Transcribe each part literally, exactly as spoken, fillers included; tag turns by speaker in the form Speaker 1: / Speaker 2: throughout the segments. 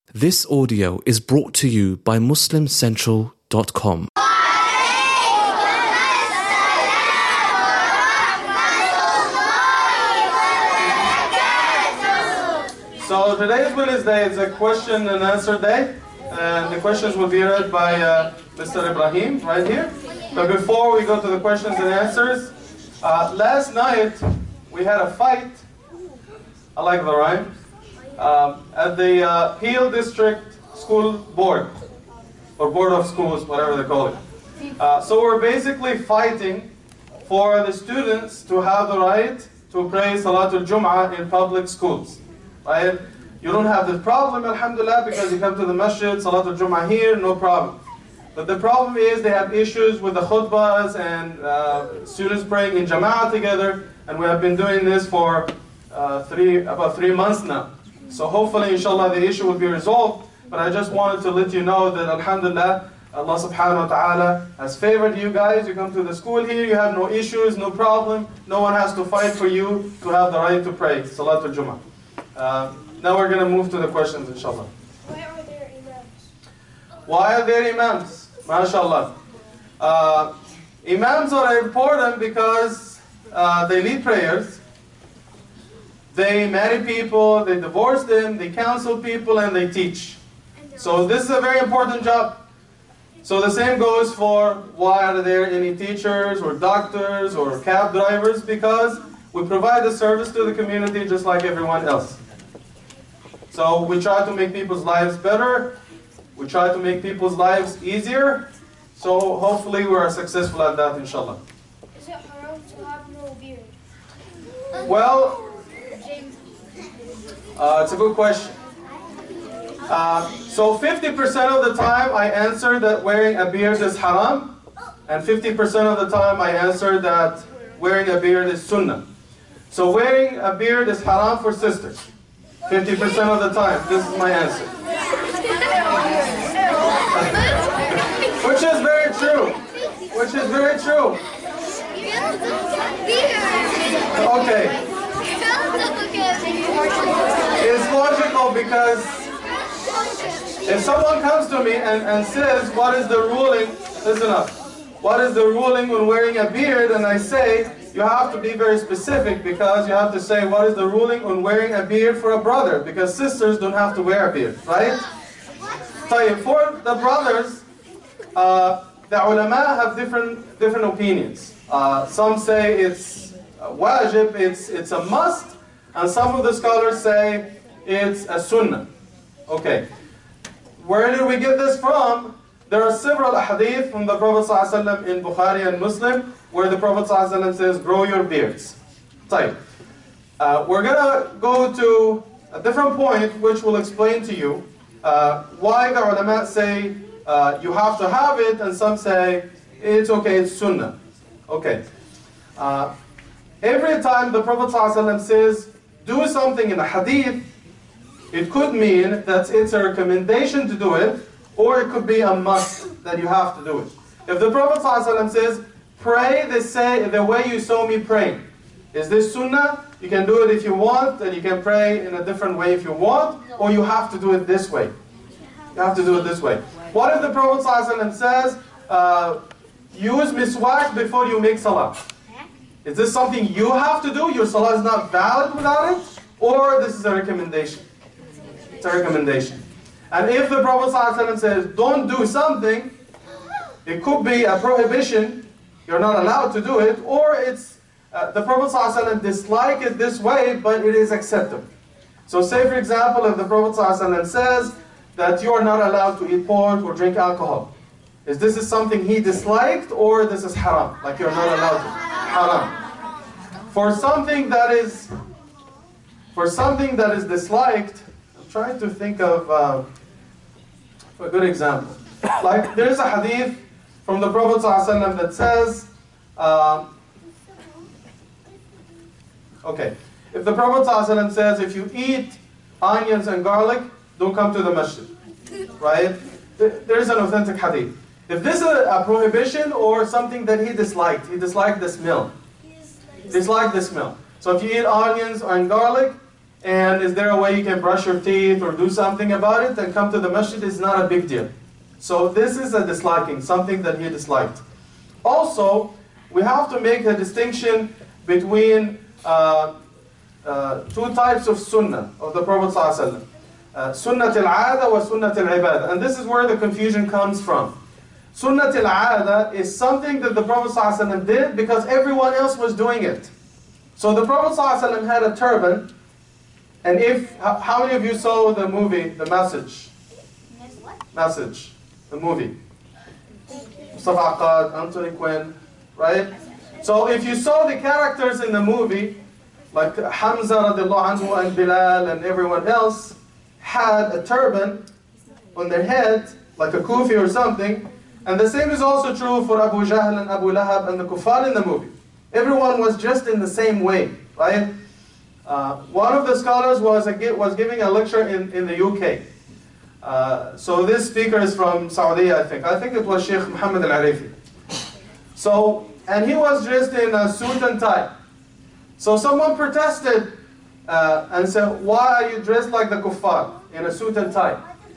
Speaker 1: This audio is brought to you by Muslim Central dot com.
Speaker 2: So today's Wednesday is a question and answer day, and the questions will be read by uh, Mister Ibrahim right here. But before we go to the questions and answers, uh, last night we had a fight, I like the rhyme, um, at the uh, Peel District School Board, or Board of Schools, whatever they call it. Uh, so we're basically fighting for the students to have the right to pray Salatul Jum'ah in public schools. Right? You don't have this problem, alhamdulillah, because you come to the masjid, Salatul Jum'ah here, no problem. But the problem is they have issues with the khutbahs and uh, students praying in jama'ah together, and we have been doing this for uh, three, about three months now. So hopefully, inshallah, the issue will be resolved. But I just wanted to let you know that, alhamdulillah, Allah subhanahu wa ta'ala has favored you guys. You come to the school here, you have no issues, no problem. No one has to fight for you to have the right to pray Salatul Jum'ah. Uh, now we're going to move to the questions, inshallah.
Speaker 3: Why are there imams?
Speaker 2: Why are there imams? MashaAllah. Uh, imams are important because uh, they lead prayers, they marry people, they divorce them, they counsel people, and they teach. So this is a very important job. So the same goes for why are there any teachers or doctors or cab drivers? Because we provide a service to the community just like everyone else. So we try to make people's lives better. We try to make people's lives easier. So hopefully we are successful at that, inshallah.
Speaker 3: Is it haram to have no beard?
Speaker 2: Well, uh, it's a good question. Uh, so fifty percent of the time I answer that wearing a beard is haram, and fifty percent of the time I answer that wearing a beard is sunnah. So wearing a beard is haram for sisters. fifty percent of the time, this is my answer. Which is very true. Which is very true. Okay. It's logical because if someone comes to me and, and says, what is the ruling, listen up, what is the ruling when wearing a beard? And I say, you have to be very specific because you have to say, what is the ruling on wearing a beard for a brother? Because sisters don't have to wear a beard, right? So for the brothers, uh, the ulama have different different opinions. Uh, some say it's wajib, it's, it's a must, and some of the scholars say it's a sunnah. Okay. Where did we get this from? There are several hadith from the Prophet ﷺ in Bukhari and Muslim where the Prophet ﷺ says, grow your beards. Type. Uh, we're going to go to a different point which will explain to you uh, why the ulama say uh, you have to have it, and some say it's okay, it's sunnah. Okay. Uh, every time the Prophet ﷺ says, do something in a hadith, it could mean that it's a recommendation to do it, or it could be a must that you have to do it. If the Prophet ﷺ says, pray the, say, the way you saw me praying, is this sunnah? You can do it if you want, and you can pray in a different way if you want, or you have to do it this way. You have to do it this way. What if the Prophet ﷺ says, uh, use miswak before you make salah? Is this something you have to do? Your salah is not valid without it? Or this is a recommendation? It's a recommendation. And if the Prophet ﷺ says, don't do something, it could be a prohibition, you're not allowed to do it, or it's, uh, the Prophet ﷺ dislike it this way, but it is acceptable. So say for example, if the Prophet ﷺ says that you are not allowed to eat pork or drink alcohol, is this is something he disliked, or this is haram, like you're not allowed to? Haram. For something that is, for something that is disliked, trying to think of uh, a good example. Like there is a hadith from the Prophet ﷺ that says, uh, okay, if the Prophet ﷺ says, if you eat onions and garlic, don't come to the masjid, right? There is an authentic hadith. If this is a prohibition or something that he disliked, he disliked the smell. Dislike the smell. So if you eat onions and garlic, and is there a way you can brush your teeth or do something about it and come to the masjid is not a big deal. So this is a disliking, something that he disliked. Also, we have to make a distinction between uh, uh, two types of sunnah of the Prophet ﷺ. Uh, Sunnat al-'ada wa Sunnat al-'ibadah. And this is where the confusion comes from. Sunnat al-'ada is something that the Prophet ﷺ did because everyone else was doing it. So the Prophet ﷺ had a turban, and if, how, how many of you saw the movie, The Message? Message, the movie. Mustafa Aqad, Anthony Quinn, right? So if you saw the characters in the movie, like Hamza radiallahu anhu and Bilal and everyone else, had a turban on their head, like a kufi or something, and the same is also true for Abu Jahl and Abu Lahab and the kuffar in the movie. Everyone was just in the same way, right? Uh, one of the scholars was, a, was giving a lecture in, in the U K. Uh, so this speaker is from Saudi, I think. I think it was Sheikh Muhammad Al-Arifi. So, and he was dressed in a suit and tie. So someone protested uh, and said, why are you dressed like the kuffar in a suit and tie?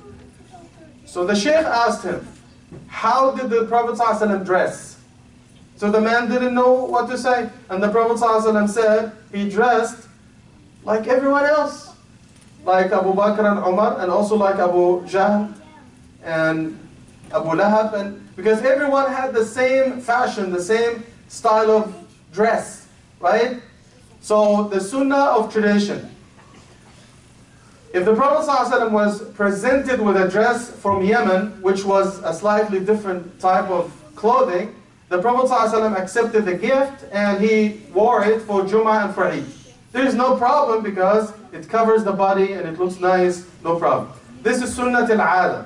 Speaker 2: So the Sheikh asked him, how did the Prophet ﷺ dress? So the man didn't know what to say. And the Prophet ﷺ said, he dressed like everyone else. Like Abu Bakr and Umar, and also like Abu Jahl and Abu Lahab. And because everyone had the same fashion, the same style of dress, right? So the sunnah of tradition. If the Prophet ﷺ was presented with a dress from Yemen, which was a slightly different type of clothing, the Prophet ﷺ accepted the gift and he wore it for Jum'ah and for Eid. There is no problem because it covers the body and it looks nice, no problem. This is Sunnat al-'ada.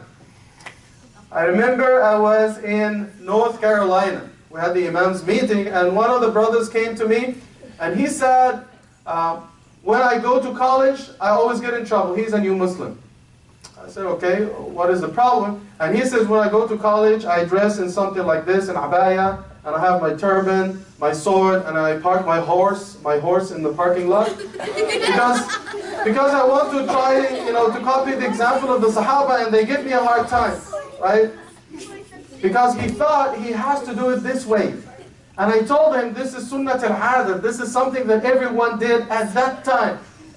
Speaker 2: I remember I was in North Carolina. We had the Imam's meeting and one of the brothers came to me and he said, uh, when I go to college, I always get in trouble. He's a new Muslim. I said, okay, what is the problem? And he says, when I go to college, I dress in something like this, an abaya, and I have my turban, my sword, and I park my horse, my horse in the parking lot. Because, because I want to try, you know, to copy the example of the Sahaba, and they give me a hard time, right? Because he thought he has to do it this way. And I told him, this is Sunnat al-'ada, this is something that everyone did at that time.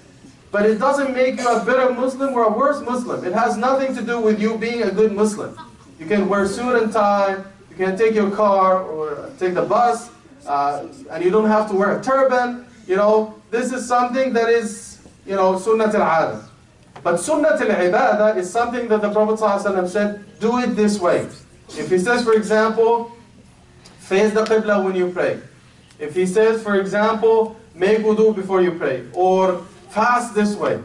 Speaker 2: But it doesn't make you a better Muslim or a worse Muslim. It has nothing to do with you being a good Muslim. You can wear suit and tie, you can take your car or take the bus, uh, and you don't have to wear a turban. You know, this is something that is, you know, Sunnat al-'ada. But Sunnat al-'ibadah is something that the Prophet ﷺ said, do it this way. If he says, for example, face the Qibla when you pray. If he says, for example, make wudu before you pray, or fast this way.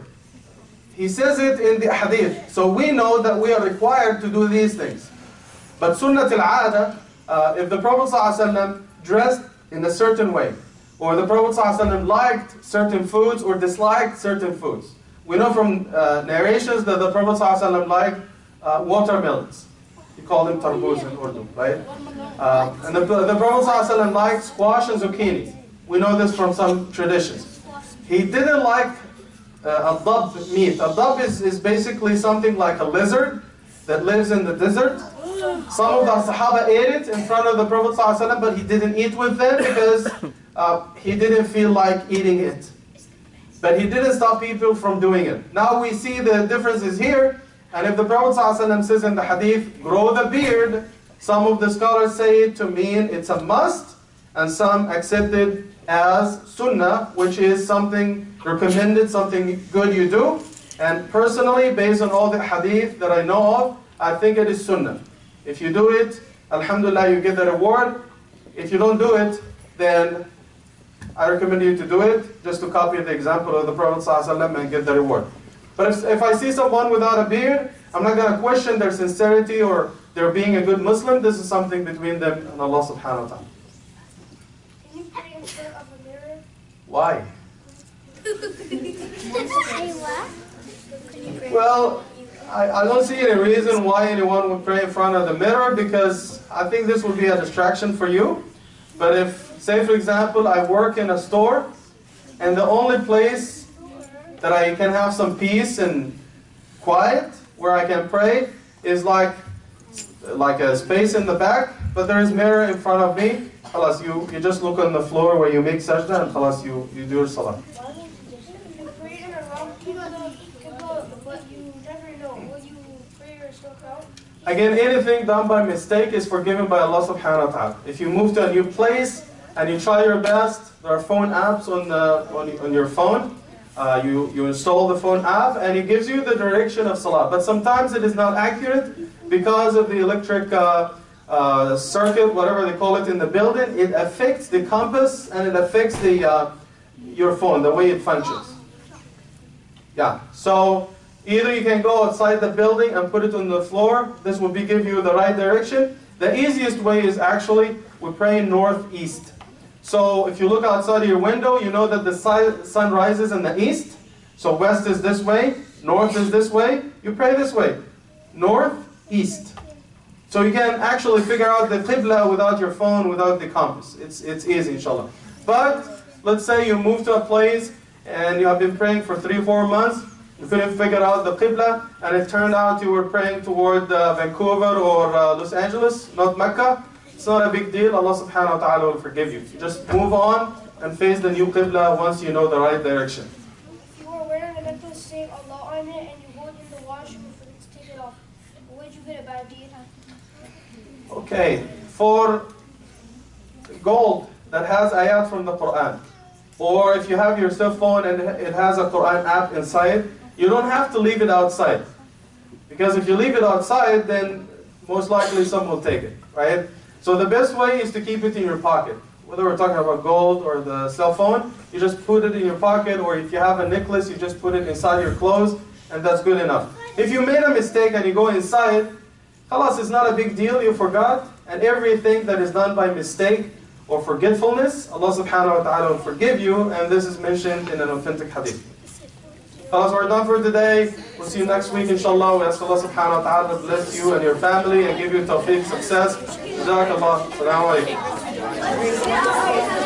Speaker 2: He says it in the hadith. So we know that we are required to do these things. But Sunnat al-'ada, uh, if the Prophet ﷺ dressed in a certain way, or the Prophet ﷺ liked certain foods or disliked certain foods. We know from uh, narrations that the Prophet ﷺ liked uh, watermelons. He called them tarbuz in Urdu, right? Uh, and the, the Prophet ﷺ liked squash and zucchini. We know this from some traditions. He didn't like uh, a dab meat. A dab is, is basically something like a lizard that lives in the desert. Some of the Sahaba ate it in front of the Prophet ﷺ, but he didn't eat with them because uh, he didn't feel like eating it. But he didn't stop people from doing it. Now we see the differences here. And if the Prophet ﷺ says in the hadith, grow the beard, some of the scholars say it to mean it's a must, and some accept it as sunnah, which is something recommended, something good you do. And personally, based on all the hadith that I know of, I think it is sunnah. If you do it, alhamdulillah, you get the reward. If you don't do it, then I recommend you to do it, just to copy the example of the Prophet ﷺ and get the reward. But if, if I see someone without a beard, I'm not going to question their sincerity or their being a good Muslim. This is something between them and Allah subhanahu wa ta'ala.
Speaker 3: Can you pray in front of a mirror?
Speaker 2: Why?
Speaker 3: Say what? Can you pray?
Speaker 2: Well, I, I don't see any reason why anyone would pray in front of the mirror, because I think this would be a distraction for you. But if, say for example, I work in a store and the only place that I can have some peace and quiet where I can pray is like like a space in the back, but there is mirror in front of me. Khalas, you, you just look on the floor where you make sajda and khalas, you, you do your salah.
Speaker 3: You pray in a wrong qibla, but you never know. Will you pray or still count?
Speaker 2: Again, anything done by mistake is forgiven by Allah subhanahu wa ta'ala. If you move to a new place and you try your best, there are phone apps on, the, on, on your phone. Uh, you, you install the phone app and it gives you the direction of salah. But sometimes it is not accurate because of the electric uh, uh, circuit, whatever they call it in the building. It affects the compass and it affects the, uh, your phone, the way it functions. Yeah, so either you can go outside the building and put it on the floor. This will be, give you the right direction. The easiest way is actually, we pray northeast. So if you look outside of your window, you know that the sun rises in the east. So west is this way, north is this way. You pray this way, north, east. So you can actually figure out the qibla without your phone, without the compass. It's, it's easy, inshallah. But let's say you move to a place and you have been praying for three, four months. You couldn't figure out the qibla, and it turned out you were praying toward uh, Vancouver or uh, Los Angeles, not Mecca. It's not a big deal. Allah subhanahu wa ta'ala will forgive you. You just move on and face the new qibla once you know the right direction.
Speaker 3: If you are wearing a necklace saying Allah on it and you hold it in the wash and forget to take it off, would you get a bad deed?
Speaker 2: Okay, for gold that has ayat from the Quran, or if you have your cell phone and it has a Quran app inside, you don't have to leave it outside. Because if you leave it outside, then most likely someone will take it, right? So the best way is to keep it in your pocket. Whether we're talking about gold or the cell phone, you just put it in your pocket, or if you have a necklace, you just put it inside your clothes, and that's good enough. If you made a mistake and you go inside, khalas, it's not a big deal, you forgot, and everything that is done by mistake or forgetfulness, Allah subhanahu wa ta'ala will forgive you, and this is mentioned in an authentic hadith. Khalas, we're done for today. We'll see you next week, inshallah. We ask Allah subhanahu wa ta'ala to bless you and your family and give you tawfiq, success. Jazakallah. Assalamu alaikum.